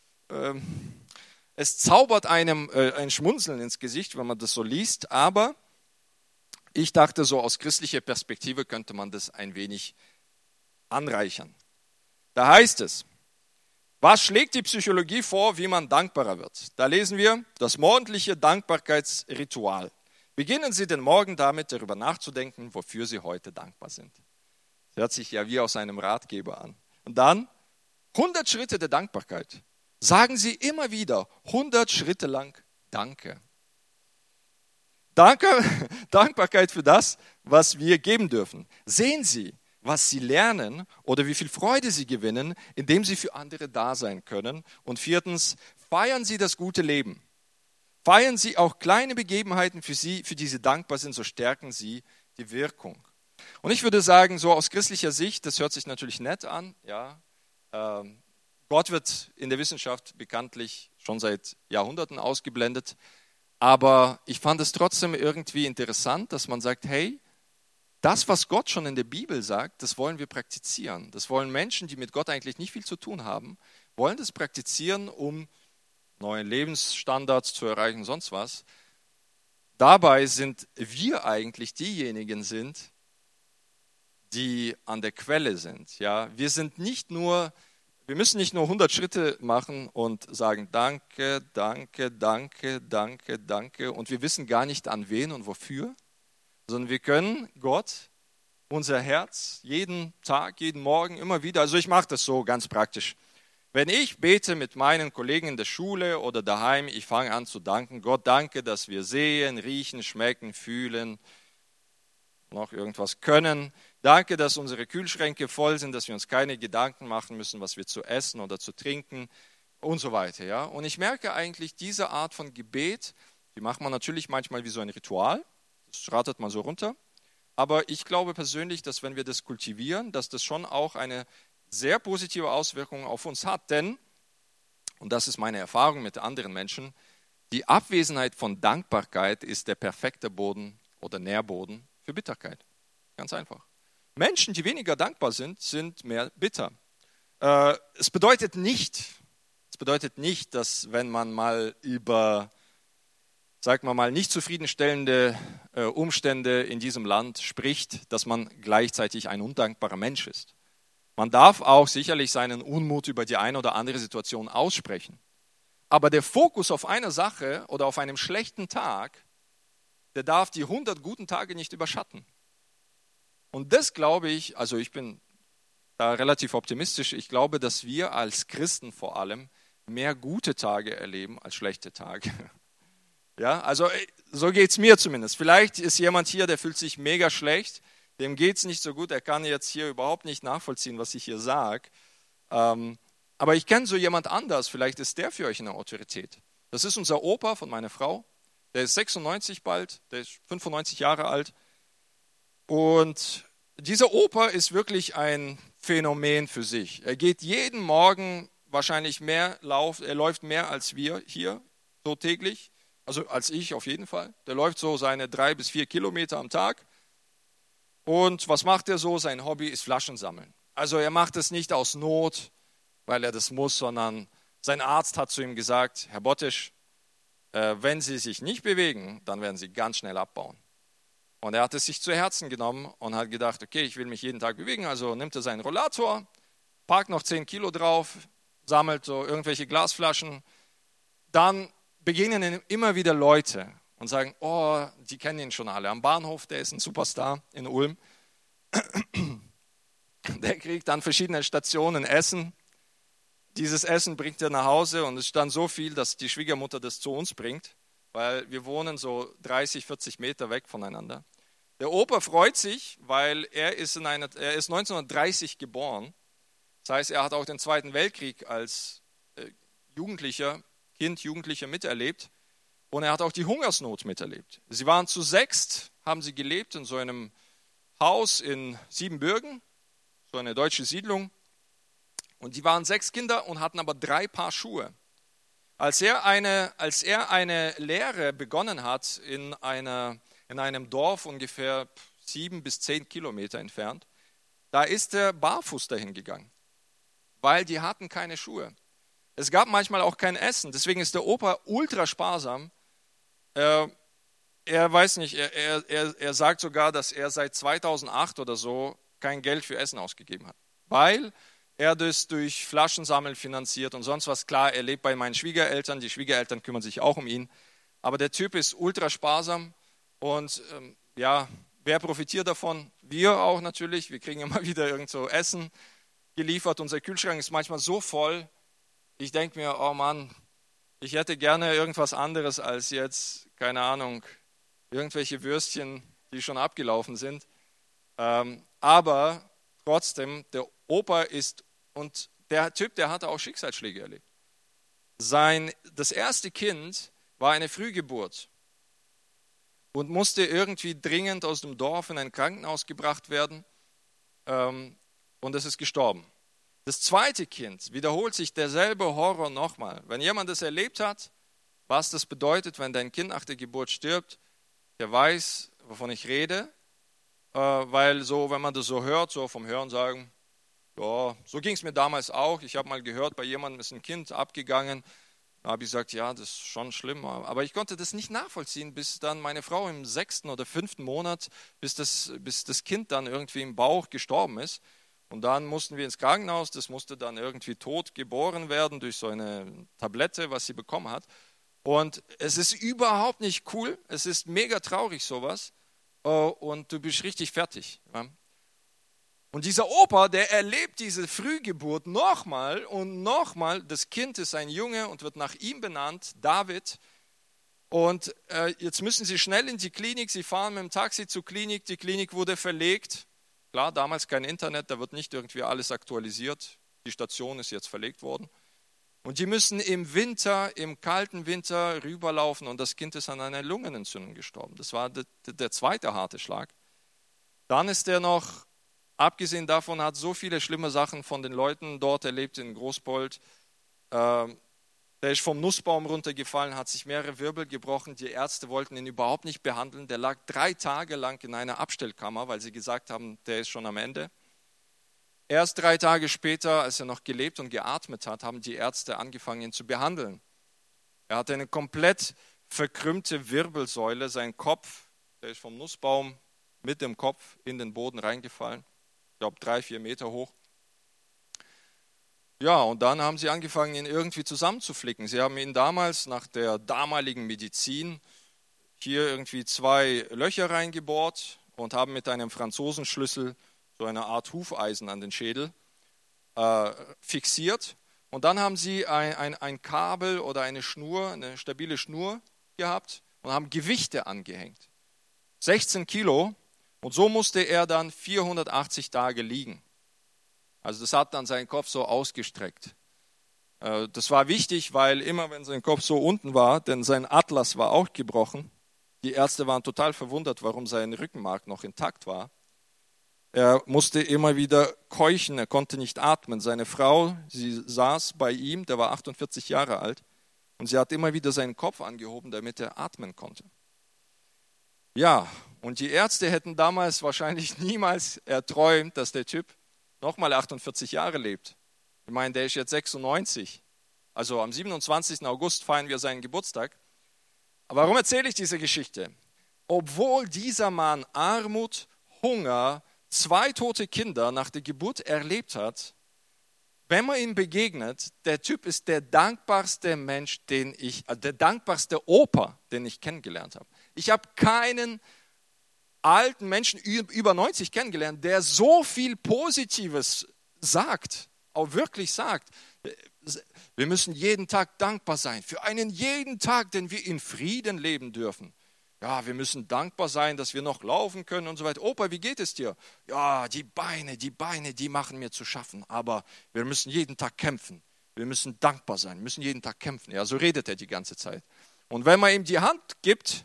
es zaubert einem ein Schmunzeln ins Gesicht, wenn man das so liest, aber ich dachte, so aus christlicher Perspektive könnte man das ein wenig anreichern. Da heißt es, was schlägt die Psychologie vor, wie man dankbarer wird? Da lesen wir, das morgendliche Dankbarkeitsritual. Beginnen Sie den Morgen damit, darüber nachzudenken, wofür Sie heute dankbar sind. Das hört sich ja wie aus einem Ratgeber an. Und dann 100 Schritte der Dankbarkeit. Sagen Sie immer wieder 100 Schritte lang Danke. Dankbarkeit für das, was wir geben dürfen. Sehen Sie, was Sie lernen oder wie viel Freude Sie gewinnen, indem Sie für andere da sein können. Und 4, feiern Sie das gute Leben. Feiern Sie auch kleine Begebenheiten für die Sie dankbar sind, so stärken Sie die Wirkung. Und ich würde sagen, so aus christlicher Sicht, das hört sich natürlich nett an, ja, Gott wird in der Wissenschaft bekanntlich schon seit Jahrhunderten ausgeblendet, aber ich fand es trotzdem irgendwie interessant, dass man sagt, hey, das, was Gott schon in der Bibel sagt, das wollen wir praktizieren. Das wollen Menschen, die mit Gott eigentlich nicht viel zu tun haben, wollen das praktizieren, um neue Lebensstandards zu erreichen, sonst was. Dabei sind wir eigentlich diejenigen die an der Quelle sind. Ja, wir müssen nicht nur 100 Schritte machen und sagen Danke, Danke, Danke, Danke, Danke und wir wissen gar nicht an wen und wofür, sondern wir können Gott, unser Herz, jeden Tag, jeden Morgen, immer wieder, also ich mache das so ganz praktisch. Wenn ich bete mit meinen Kollegen in der Schule oder daheim, ich fange an zu danken. Gott, danke, dass wir sehen, riechen, schmecken, fühlen, noch irgendwas können. Danke, dass unsere Kühlschränke voll sind, dass wir uns keine Gedanken machen müssen, was wir zu essen oder zu trinken und so weiter. Ja? Und ich merke eigentlich, diese Art von Gebet, die macht man natürlich manchmal wie so ein Ritual. Das rattert man so runter. Aber ich glaube persönlich, dass wenn wir das kultivieren, dass das schon auch eine sehr positive Auswirkungen auf uns hat, denn, und das ist meine Erfahrung mit anderen Menschen, die Abwesenheit von Dankbarkeit ist der perfekte Boden oder Nährboden für Bitterkeit. Ganz einfach. Menschen, die weniger dankbar sind, sind mehr bitter. Es bedeutet nicht, dass wenn man mal über, sagen wir mal, nicht zufriedenstellende Umstände in diesem Land spricht, dass man gleichzeitig ein undankbarer Mensch ist. Man darf auch sicherlich seinen Unmut über die eine oder andere Situation aussprechen. Aber der Fokus auf einer Sache oder auf einem schlechten Tag, der darf die 100 guten Tage nicht überschatten. Und das glaube ich, also ich bin da relativ optimistisch, ich glaube, dass wir als Christen vor allem mehr gute Tage erleben als schlechte Tage. Ja, also so geht es mir zumindest. Vielleicht ist jemand hier, der fühlt sich mega schlecht, dem geht es nicht so gut, er kann jetzt hier überhaupt nicht nachvollziehen, was ich hier sage. Aber ich kenne so jemand anders, vielleicht ist der für euch eine Autorität. Das ist unser Opa von meiner Frau, der ist 96 bald, der ist 95 Jahre alt. Und dieser Opa ist wirklich ein Phänomen für sich. Er geht jeden Morgen wahrscheinlich er läuft mehr als wir hier so täglich, also als ich auf jeden Fall. Der läuft so seine 3 bis 4 Kilometer am Tag. Und was macht er so? Sein Hobby ist Flaschen sammeln. Also er macht es nicht aus Not, weil er das muss, sondern sein Arzt hat zu ihm gesagt, Herr Bottisch, wenn Sie sich nicht bewegen, dann werden Sie ganz schnell abbauen. Und er hat es sich zu Herzen genommen und hat gedacht, okay, ich will mich jeden Tag bewegen, also nimmt er seinen Rollator, parkt noch 10 Kilo drauf, sammelt so irgendwelche Glasflaschen. Dann begegnen ihm immer wieder Leute und sagen, oh, die kennen ihn schon alle. Am Bahnhof, der ist ein Superstar in Ulm. Der kriegt an verschiedenen Stationen Essen. Dieses Essen bringt er nach Hause und es ist dann so viel, dass die Schwiegermutter das zu uns bringt, weil wir wohnen so 30, 40 Meter weg voneinander. Der Opa freut sich, weil er ist 1930 geboren. Das heißt, er hat auch den Zweiten Weltkrieg als Jugendlicher miterlebt und er hat auch die Hungersnot miterlebt. Sie waren zu 6, haben sie gelebt in so einem Haus in Siebenbürgen, so eine deutsche Siedlung. Und die waren 6 Kinder und hatten aber 3 Paar Schuhe. Als er eine Lehre begonnen hat in einem Dorf ungefähr 7 bis 10 Kilometer entfernt, da ist er barfuß dahin gegangen, weil die hatten keine Schuhe. Es gab manchmal auch kein Essen, deswegen ist der Opa ultra sparsam. Er sagt sogar, dass er seit 2008 oder so kein Geld für Essen ausgegeben hat, weil er das durch Flaschensammeln finanziert und sonst was. Klar, er lebt bei meinen Schwiegereltern, die Schwiegereltern kümmern sich auch um ihn, aber der Typ ist ultra sparsam und wer profitiert davon? Wir auch natürlich, wir kriegen immer wieder irgend so Essen geliefert, unser Kühlschrank ist manchmal so voll, ich denke mir, oh Mann, ich hätte gerne irgendwas anderes als jetzt, keine Ahnung, irgendwelche Würstchen, die schon abgelaufen sind, aber trotzdem, der Opa ist, und der Typ, der hatte auch Schicksalsschläge erlebt. Das erste Kind war eine Frühgeburt und musste irgendwie dringend aus dem Dorf in ein Krankenhaus gebracht werden und es ist gestorben. Das zweite Kind wiederholt sich derselbe Horror nochmal. Wenn jemand das erlebt hat, was das bedeutet, wenn dein Kind nach der Geburt stirbt, der weiß, wovon ich rede, weil so, wenn man das so hört, so vom Hören sagen, ja, so ging es mir damals auch. Ich habe mal gehört, bei jemandem ist ein Kind abgegangen. Da habe ich gesagt, ja, das ist schon schlimm. Aber ich konnte das nicht nachvollziehen, bis dann meine Frau im 6. oder 5. Monat, bis das Kind dann irgendwie im Bauch gestorben ist. Und dann mussten wir ins Krankenhaus. Das musste dann irgendwie tot geboren werden durch so eine Tablette, was sie bekommen hat. Und es ist überhaupt nicht cool. Es ist mega traurig, sowas. Und du bist richtig fertig. Ja? Und dieser Opa, der erlebt diese Frühgeburt nochmal und nochmal. Das Kind ist ein Junge und wird nach ihm benannt, David. Und jetzt müssen sie schnell in die Klinik. Sie fahren mit dem Taxi zur Klinik. Die Klinik wurde verlegt. Klar, damals kein Internet, da wird nicht irgendwie alles aktualisiert. Die Station ist jetzt verlegt worden. Und die müssen im Winter, im kalten Winter rüberlaufen und das Kind ist an einer Lungenentzündung gestorben. Das war der zweite harte Schlag. Dann ist er noch, abgesehen davon, hat so viele schlimme Sachen von den Leuten dort erlebt in Großpold. Der ist vom Nussbaum runtergefallen, hat sich mehrere Wirbel gebrochen. Die Ärzte wollten ihn überhaupt nicht behandeln. Der lag 3 Tage lang in einer Abstellkammer, weil sie gesagt haben, der ist schon am Ende. Erst 3 Tage später, als er noch gelebt und geatmet hat, haben die Ärzte angefangen, ihn zu behandeln. Er hatte eine komplett verkrümmte Wirbelsäule. Sein Kopf, der ist vom Nussbaum mit dem Kopf in den Boden reingefallen. Ich glaube 3, 4 Meter hoch. Ja, und dann haben sie angefangen, ihn irgendwie zusammenzuflicken. Sie haben ihn damals nach der damaligen Medizin hier irgendwie 2 Löcher reingebohrt und haben mit einem Franzosenschlüssel so eine Art Hufeisen an den Schädel fixiert. Und dann haben sie ein Kabel oder eine Schnur, eine stabile Schnur gehabt und haben Gewichte angehängt. 16 Kilo. Und so musste er dann 480 Tage liegen. Also das hat dann seinen Kopf so ausgestreckt. Das war wichtig, weil immer wenn sein Kopf so unten war, denn sein Atlas war auch gebrochen. Die Ärzte waren total verwundert, warum sein Rückenmark noch intakt war. Er musste immer wieder keuchen, er konnte nicht atmen. Seine Frau, sie saß bei ihm, der war 48 Jahre alt, und sie hat immer wieder seinen Kopf angehoben, damit er atmen konnte. Ja, und die Ärzte hätten damals wahrscheinlich niemals erträumt, dass der Typ nochmal 48 Jahre lebt. Ich meine, der ist jetzt 96. Also am 27. August feiern wir seinen Geburtstag. Aber warum erzähle ich diese Geschichte? Obwohl dieser Mann Armut, Hunger, 2 tote Kinder nach der Geburt erlebt hat, wenn man ihm begegnet, der Typ ist der dankbarste Mensch, der dankbarste Opa, den ich kennengelernt habe. Ich habe keinen alten Menschen über 90 kennengelernt, der so viel Positives sagt, auch wirklich sagt. Wir müssen jeden Tag dankbar sein für einen jeden Tag, den wir in Frieden leben dürfen. Ja, wir müssen dankbar sein, dass wir noch laufen können und so weiter. Opa, wie geht es dir? Ja, die Beine, die machen mir zu schaffen. Aber wir müssen jeden Tag kämpfen. Wir müssen dankbar sein, wir müssen jeden Tag kämpfen. Ja, so redet er die ganze Zeit. Und wenn man ihm die Hand gibt,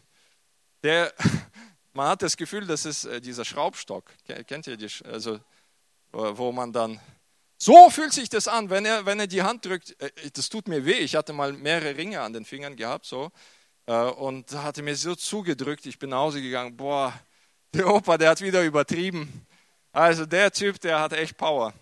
man hat das Gefühl, das ist dieser Schraubstock. Kennt ihr die? Also, wo man dann, so fühlt sich das an, wenn er die Hand drückt. Das tut mir weh. Ich hatte mal mehrere Ringe an den Fingern gehabt, so. Und hatte mir so zugedrückt, ich bin nach Hause gegangen, boah, der Opa, der hat wieder übertrieben. Also der Typ, der hat echt Power.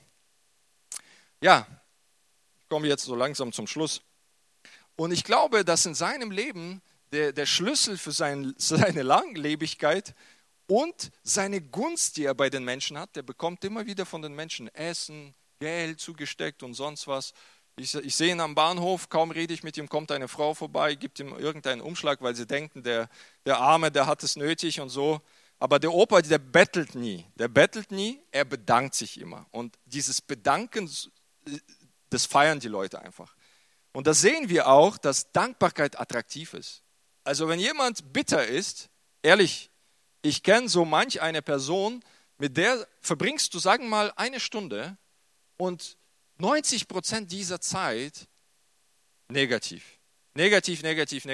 Ja, ich komme jetzt so langsam zum Schluss. Und ich glaube, dass in seinem Leben der Schlüssel für seine Langlebigkeit und seine Gunst, die er bei den Menschen hat, der bekommt immer wieder von den Menschen Essen, Geld zugesteckt und sonst was. Ich sehe ihn am Bahnhof, kaum rede ich mit ihm, kommt eine Frau vorbei, gibt ihm irgendeinen Umschlag, weil sie denken, der Arme, der hat es nötig und so. Aber der Opa, der bettelt nie, er bedankt sich immer. Und dieses Bedanken, das feiern die Leute einfach. Und da sehen wir auch, dass Dankbarkeit attraktiv ist. Also wenn jemand bitter ist, ehrlich, ich kenne so manch eine Person, mit der verbringst du, sagen wir mal, 1 Stunde und 90% dieser Zeit negativ. Negativ.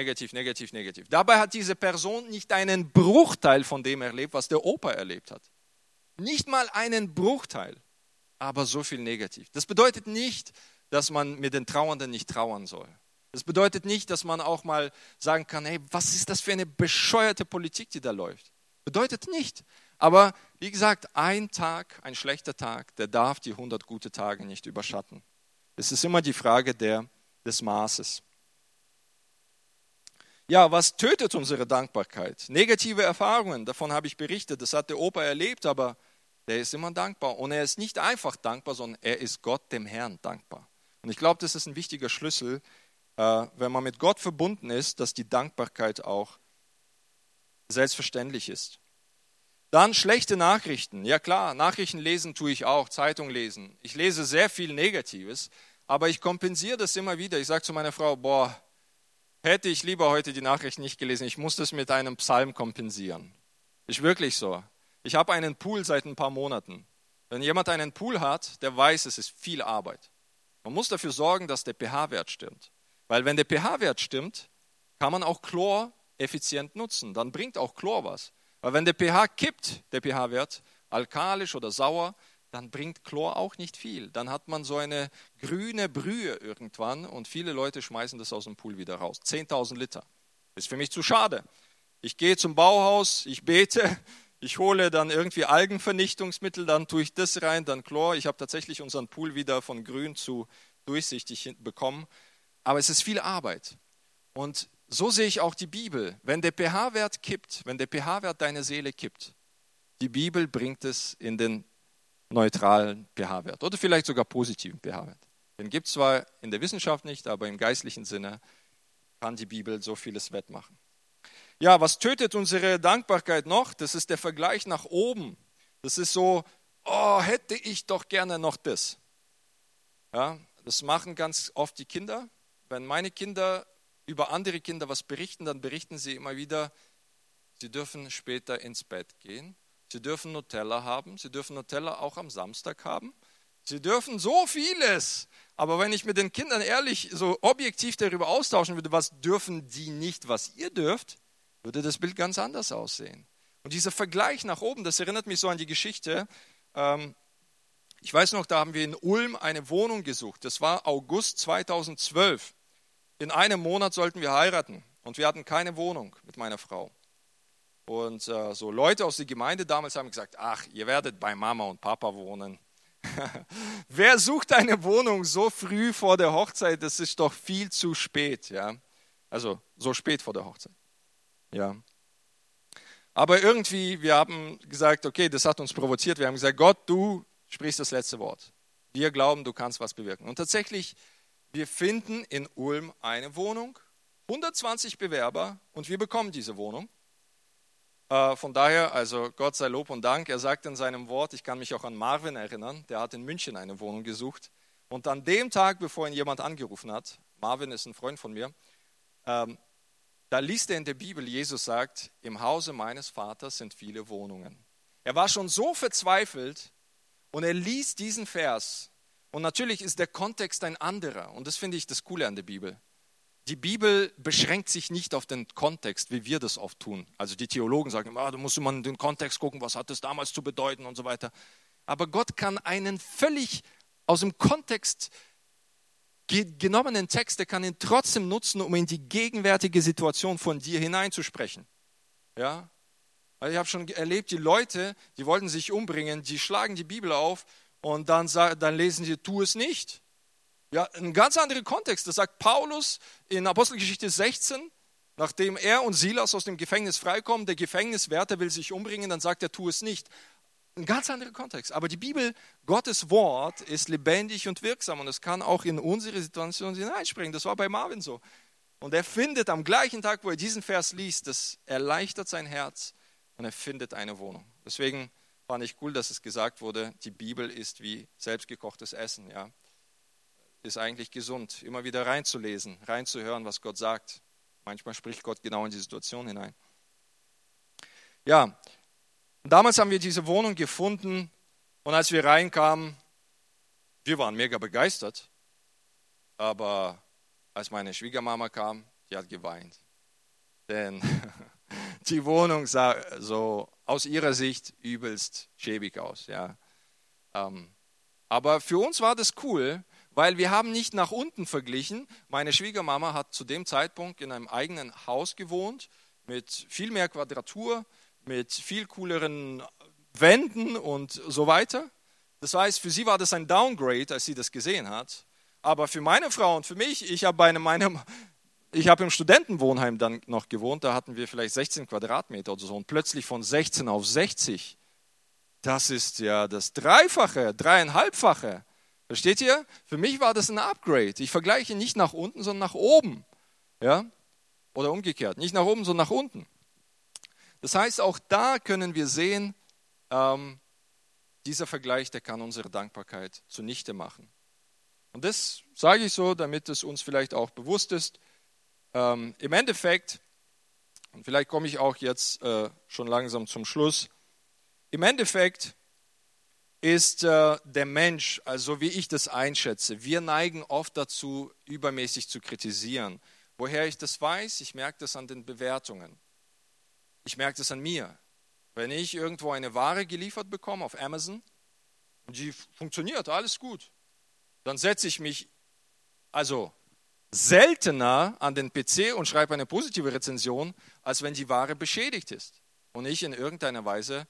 Dabei hat diese Person nicht einen Bruchteil von dem erlebt, was der Opa erlebt hat. Nicht mal einen Bruchteil, aber so viel negativ. Das bedeutet nicht, dass man mit den Trauernden nicht trauern soll. Das bedeutet nicht, dass man auch mal sagen kann, hey, was ist das für eine bescheuerte Politik, die da läuft? Bedeutet nicht. Aber wie gesagt, ein Tag, ein schlechter Tag, der darf die 100 gute Tage nicht überschatten. Es ist immer die Frage des Maßes. Ja, was tötet unsere Dankbarkeit? Negative Erfahrungen, davon habe ich berichtet, das hat der Opa erlebt, aber der ist immer dankbar. Und er ist nicht einfach dankbar, sondern er ist Gott, dem Herrn, dankbar. Und ich glaube, das ist ein wichtiger Schlüssel, wenn man mit Gott verbunden ist, dass die Dankbarkeit auch selbstverständlich ist. Dann schlechte Nachrichten. Ja klar, Nachrichten lesen tue ich auch, Zeitung lesen. Ich lese sehr viel Negatives, aber ich kompensiere das immer wieder. Ich sage zu meiner Frau, boah, hätte ich lieber heute die Nachrichten nicht gelesen, ich muss das mit einem Psalm kompensieren. Ist wirklich so. Ich habe einen Pool seit ein paar Monaten. Wenn jemand einen Pool hat, der weiß, es ist viel Arbeit. Man muss dafür sorgen, dass der pH-Wert stimmt. Weil wenn der pH-Wert stimmt, kann man auch Chlor effizient nutzen. Dann bringt auch Chlor was. Weil wenn der pH kippt, der pH-Wert, alkalisch oder sauer, dann bringt Chlor auch nicht viel. Dann hat man so eine grüne Brühe irgendwann und viele Leute schmeißen das aus dem Pool wieder raus. 10.000 Liter. Ist für mich zu schade. Ich gehe zum Bauhaus, ich bete, ich hole dann irgendwie Algenvernichtungsmittel, dann tue ich das rein, dann Chlor. Ich habe tatsächlich unseren Pool wieder von grün zu durchsichtig bekommen. Aber es ist viel Arbeit. Und so sehe ich auch die Bibel. Wenn der pH-Wert kippt, wenn der pH-Wert deine Seele kippt, die Bibel bringt es in den neutralen pH-Wert oder vielleicht sogar positiven pH-Wert. Den gibt es zwar in der Wissenschaft nicht, aber im geistlichen Sinne kann die Bibel so vieles wettmachen. Ja, was tötet unsere Dankbarkeit noch? Das ist der Vergleich nach oben. Das ist so, oh, hätte ich doch gerne noch das. Ja, das machen ganz oft die Kinder. Wenn meine Kinder über andere Kinder was berichten, dann berichten sie immer wieder, sie dürfen später ins Bett gehen, sie dürfen Nutella haben, sie dürfen Nutella auch am Samstag haben, sie dürfen so vieles. Aber wenn ich mit den Kindern ehrlich so objektiv darüber austauschen würde, was dürfen die nicht, was ihr dürft, würde das Bild ganz anders aussehen. Und dieser Vergleich nach oben, das erinnert mich so an die Geschichte, Ich weiß noch, da haben wir in Ulm eine Wohnung gesucht. Das war August 2012. In einem Monat sollten wir heiraten und wir hatten keine Wohnung mit meiner Frau. Und so Leute aus der Gemeinde damals haben gesagt, ach, ihr werdet bei Mama und Papa wohnen. Wer sucht eine Wohnung so früh vor der Hochzeit? Das ist doch viel zu spät. Ja? Also so spät vor der Hochzeit. Ja. Aber irgendwie, wir haben gesagt, okay, das hat uns provoziert. Wir haben gesagt, Gott, du sprichst das letzte Wort. Wir glauben, du kannst was bewirken. Und tatsächlich, wir finden in Ulm eine Wohnung, 120 Bewerber und wir bekommen diese Wohnung. Von daher, also Gott sei Lob und Dank, er sagt in seinem Wort, ich kann mich auch an Marvin erinnern, der hat in München eine Wohnung gesucht. Und an dem Tag, bevor ihn jemand angerufen hat, Marvin ist ein Freund von mir, da liest er in der Bibel, Jesus sagt, im Hause meines Vaters sind viele Wohnungen. Er war schon so verzweifelt und er liest diesen Vers. Und natürlich ist der Kontext ein anderer. Und das finde ich das Coole an der Bibel. Die Bibel beschränkt sich nicht auf den Kontext, wie wir das oft tun. Also die Theologen sagen, da muss man in den Kontext gucken, was hat das damals zu bedeuten und so weiter. Aber Gott kann einen völlig aus dem Kontext genommenen Text, der kann ihn trotzdem nutzen, um in die gegenwärtige Situation von dir hineinzusprechen. Ja? Also ich habe schon erlebt, die Leute, die wollten sich umbringen, die schlagen die Bibel auf und dann lesen sie, tu es nicht. Ja, ein ganz anderer Kontext. Das sagt Paulus in Apostelgeschichte 16, nachdem er und Silas aus dem Gefängnis freikommen, der Gefängniswärter will sich umbringen, dann sagt er, tu es nicht. Ein ganz anderer Kontext. Aber die Bibel, Gottes Wort, ist lebendig und wirksam und es kann auch in unsere Situation hineinspringen. Das war bei Marvin so. Und er findet am gleichen Tag, wo er diesen Vers liest, das erleichtert sein Herz und er findet eine Wohnung. Deswegen fand ich cool, dass es gesagt wurde, die Bibel ist wie selbstgekochtes Essen. Ja. Ist eigentlich gesund, immer wieder reinzulesen, reinzuhören, was Gott sagt. Manchmal spricht Gott genau in die Situation hinein. Ja, damals haben wir diese Wohnung gefunden und als wir reinkamen, wir waren mega begeistert, aber als meine Schwiegermama kam, die hat geweint. Denn die Wohnung sah so aus ihrer Sicht übelst schäbig aus. Ja. Aber für uns war das cool, weil wir haben nicht nach unten verglichen. Meine Schwiegermama hat zu dem Zeitpunkt in einem eigenen Haus gewohnt, mit viel mehr Quadratur, mit viel cooleren Wänden und so weiter. Das heißt, für sie war das ein Downgrade, als sie das gesehen hat. Aber für meine Frau und für mich, ich habe im Studentenwohnheim dann noch gewohnt, da hatten wir vielleicht 16 Quadratmeter oder so und plötzlich von 16 auf 60. Das ist ja das Dreifache, 3,5-fache. Versteht ihr? Für mich war das ein Upgrade. Ich vergleiche nicht nach unten, sondern nach oben. Ja? Oder umgekehrt. Nicht nach oben, sondern nach unten. Das heißt, auch da können wir sehen, dieser Vergleich, der kann unsere Dankbarkeit zunichte machen. Und das sage ich so, damit es uns vielleicht auch bewusst ist. Im Endeffekt, und vielleicht komme ich auch jetzt schon langsam zum Schluss, im Endeffekt ist der Mensch, also wie ich das einschätze, wir neigen oft dazu, übermäßig zu kritisieren. Woher ich das weiß? Ich merke das an den Bewertungen. Ich merke das an mir. Wenn ich irgendwo eine Ware geliefert bekomme auf Amazon und die funktioniert, alles gut, dann setze ich mich also seltener an den PC und schreibe eine positive Rezension, als wenn die Ware beschädigt ist und ich in irgendeiner Weise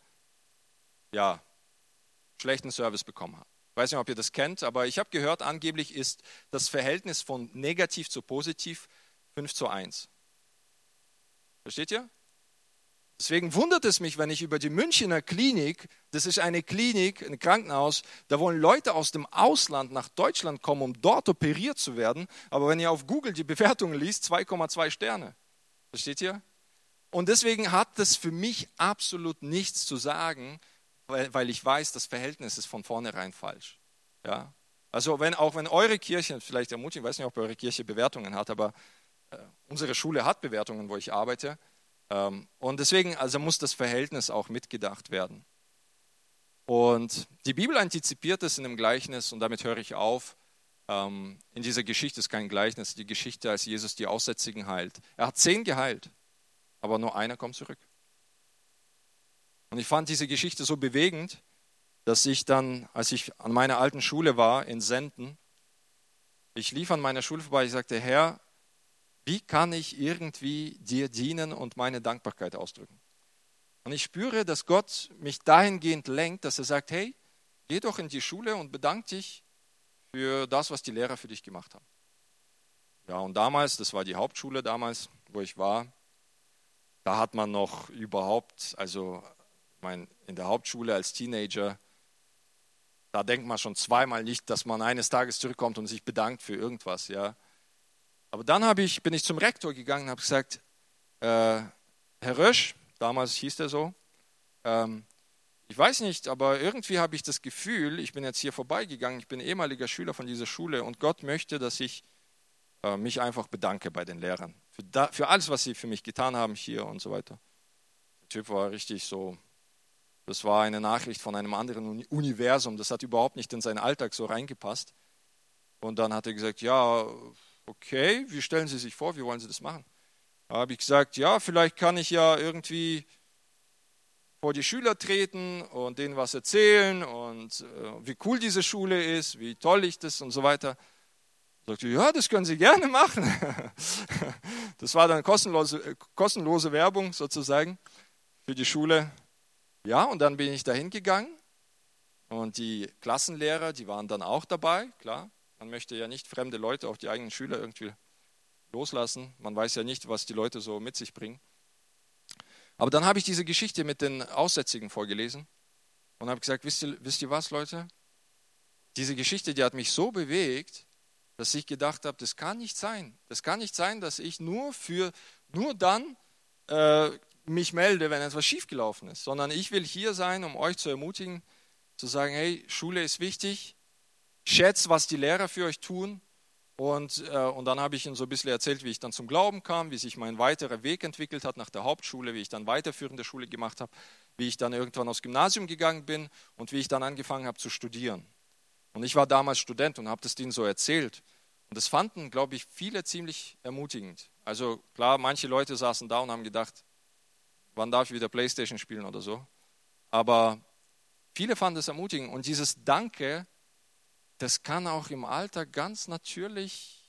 schlechten Service bekommen habe. Ich weiß nicht, ob ihr das kennt, aber ich habe gehört, angeblich ist das Verhältnis von negativ zu positiv 5:1. Versteht ihr? Deswegen wundert es mich, wenn ich über die Münchner Klinik, das ist eine Klinik, ein Krankenhaus, da wollen Leute aus dem Ausland nach Deutschland kommen, um dort operiert zu werden. Aber wenn ihr auf Google die Bewertungen liest, 2,2 Sterne. Versteht ihr? Und deswegen hat das für mich absolut nichts zu sagen, weil ich weiß, das Verhältnis ist von vornherein falsch. Ja? Also auch wenn eure Kirche, vielleicht ermutigen, ich weiß nicht, ob eure Kirche Bewertungen hat, aber unsere Schule hat Bewertungen, wo ich arbeite. Und deswegen muss das Verhältnis auch mitgedacht werden. Und die Bibel antizipiert es in einem Gleichnis und damit höre ich auf. In dieser Geschichte ist kein Gleichnis, die Geschichte, als Jesus die Aussätzigen heilt. Er hat 10 geheilt, aber nur einer kommt zurück. Und ich fand diese Geschichte so bewegend, dass ich dann, als ich an meiner alten Schule war in Senden, ich lief an meiner Schule vorbei, ich sagte, Herr, wie kann ich irgendwie dir dienen und meine Dankbarkeit ausdrücken? Und ich spüre, dass Gott mich dahingehend lenkt, dass er sagt, hey, geh doch in die Schule und bedank dich für das, was die Lehrer für dich gemacht haben. Ja, und damals, das war die Hauptschule damals, wo ich war, da hat man noch überhaupt, also in der Hauptschule als Teenager, da denkt man schon zweimal nicht, dass man eines Tages zurückkommt und sich bedankt für irgendwas. Ja. Aber dann bin ich zum Rektor gegangen und habe gesagt, Herr Rösch, damals hieß der so, ich weiß nicht, aber irgendwie habe ich das Gefühl, ich bin jetzt hier vorbeigegangen, ich bin ehemaliger Schüler von dieser Schule und Gott möchte, dass ich mich einfach bedanke bei den Lehrern. Für alles, was sie für mich getan haben hier und so weiter. Der Typ war richtig so, das war eine Nachricht von einem anderen Universum, das hat überhaupt nicht in seinen Alltag so reingepasst. Und dann hat er gesagt, ja, okay, wie stellen Sie sich vor, wie wollen Sie das machen? Da habe ich gesagt, ja, vielleicht kann ich ja irgendwie vor die Schüler treten und denen was erzählen und wie cool diese Schule ist, wie toll ich das und so weiter. Sagte, ja, das können Sie gerne machen. Das war dann kostenlose Werbung sozusagen für die Schule. Ja, und dann bin ich da hingegangen und die Klassenlehrer, die waren dann auch dabei, klar. Man möchte ja nicht fremde Leute auf die eigenen Schüler irgendwie loslassen. Man weiß ja nicht, was die Leute so mit sich bringen. Aber dann habe ich diese Geschichte mit den Aussätzigen vorgelesen und habe gesagt, wisst ihr was, Leute? Diese Geschichte, die hat mich so bewegt, dass ich gedacht habe, das kann nicht sein. Das kann nicht sein, dass ich nur dann mich melde, wenn etwas schiefgelaufen ist, sondern ich will hier sein, um euch zu ermutigen, zu sagen, hey, Schule ist wichtig, schätzt, was die Lehrer für euch tun. Und dann habe ich ihnen so ein bisschen erzählt, wie ich dann zum Glauben kam, wie sich mein weiterer Weg entwickelt hat nach der Hauptschule, wie ich dann weiterführende Schule gemacht habe, wie ich dann irgendwann aufs Gymnasium gegangen bin und wie ich dann angefangen habe zu studieren. Und ich war damals Student und habe das denen so erzählt. Und das fanden, glaube ich, viele ziemlich ermutigend. Also klar, manche Leute saßen da und haben gedacht, wann darf ich wieder Playstation spielen oder so. Aber viele fanden es ermutigend. Und dieses Danke, das kann auch im Alltag ganz natürlich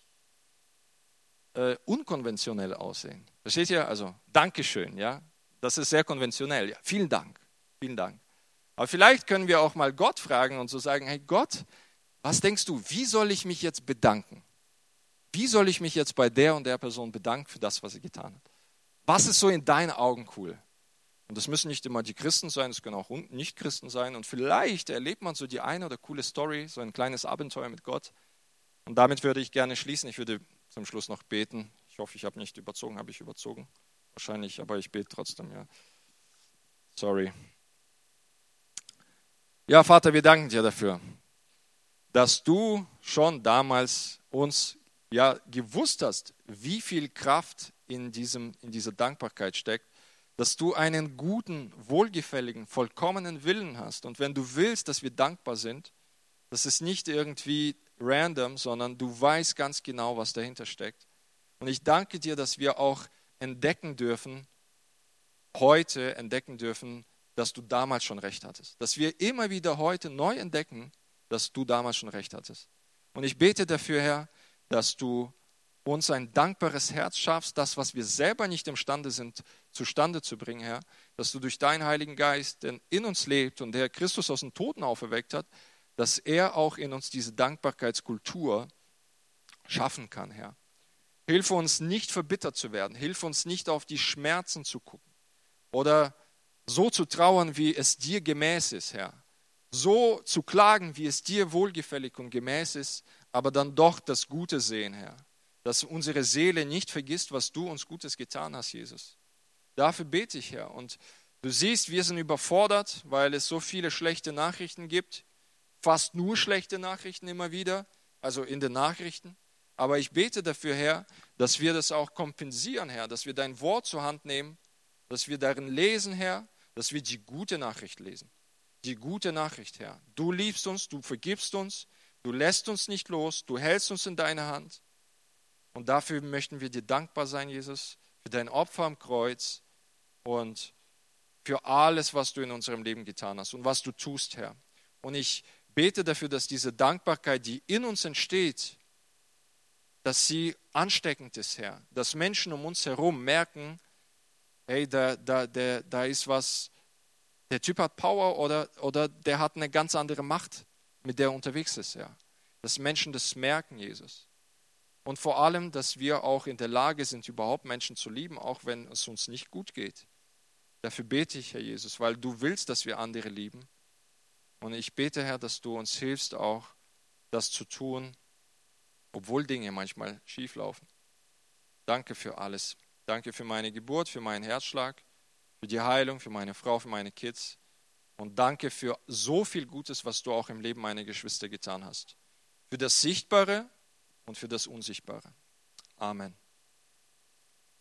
unkonventionell aussehen. Versteht ihr? Also Dankeschön, ja. Das ist sehr konventionell. Ja. Vielen Dank, vielen Dank. Aber vielleicht können wir auch mal Gott fragen und so sagen, hey Gott, was denkst du, wie soll ich mich jetzt bedanken? Wie soll ich mich jetzt bei der und der Person bedanken für das, was sie getan hat? Was ist so in deinen Augen cool? Und das müssen nicht immer die Christen sein, es können auch Nicht-Christen sein. Und vielleicht erlebt man so die eine oder coole Story, so ein kleines Abenteuer mit Gott. Und damit würde ich gerne schließen. Ich würde zum Schluss noch beten. Ich hoffe, ich habe nicht überzogen. Habe ich überzogen? Wahrscheinlich, aber ich bete trotzdem, ja. Sorry. Ja, Vater, wir danken dir dafür, dass du schon damals uns ja gewusst hast, wie viel Kraft in dieser Dankbarkeit steckt, dass du einen guten, wohlgefälligen, vollkommenen Willen hast. Und wenn du willst, dass wir dankbar sind, das ist nicht irgendwie random, sondern du weißt ganz genau, was dahinter steckt. Und ich danke dir, dass wir auch heute entdecken dürfen, dass du damals schon recht hattest. Dass wir immer wieder heute neu entdecken, dass du damals schon recht hattest. Und ich bete dafür, Herr, dass du uns ein dankbares Herz schaffst, das, was wir selber nicht imstande sind, zustande zu bringen, Herr, dass du durch deinen Heiligen Geist, der in uns lebt und der Christus aus den Toten auferweckt hat, dass er auch in uns diese Dankbarkeitskultur schaffen kann, Herr. Hilf uns nicht verbittert zu werden, hilf uns nicht auf die Schmerzen zu gucken oder so zu trauern, wie es dir gemäß ist, Herr. So zu klagen, wie es dir wohlgefällig und gemäß ist, aber dann doch das Gute sehen, Herr. Dass unsere Seele nicht vergisst, was du uns Gutes getan hast, Jesus. Dafür bete ich, Herr. Und du siehst, wir sind überfordert, weil es so viele schlechte Nachrichten gibt. Fast nur schlechte Nachrichten immer wieder, also in den Nachrichten. Aber ich bete dafür, Herr, dass wir das auch kompensieren, Herr. Dass wir dein Wort zur Hand nehmen, dass wir darin lesen, Herr, dass wir die gute Nachricht lesen. Die gute Nachricht, Herr. Du liebst uns, du vergibst uns, du lässt uns nicht los, du hältst uns in deiner Hand. Und dafür möchten wir dir dankbar sein, Jesus, für dein Opfer am Kreuz und für alles, was du in unserem Leben getan hast und was du tust, Herr. Und ich bete dafür, dass diese Dankbarkeit, die in uns entsteht, dass sie ansteckend ist, Herr. Dass Menschen um uns herum merken, hey, da ist was, der Typ hat Power oder der hat eine ganz andere Macht, mit der er unterwegs ist, Herr. Dass Menschen das merken, Jesus. Und vor allem, dass wir auch in der Lage sind, überhaupt Menschen zu lieben, auch wenn es uns nicht gut geht. Dafür bete ich, Herr Jesus, weil du willst, dass wir andere lieben. Und ich bete, Herr, dass du uns hilfst, auch das zu tun, obwohl Dinge manchmal schief laufen. Danke für alles. Danke für meine Geburt, für meinen Herzschlag, für die Heilung, für meine Frau, für meine Kids. Und danke für so viel Gutes, was du auch im Leben meiner Geschwister getan hast. Für das Sichtbare und für das Unsichtbare. Amen.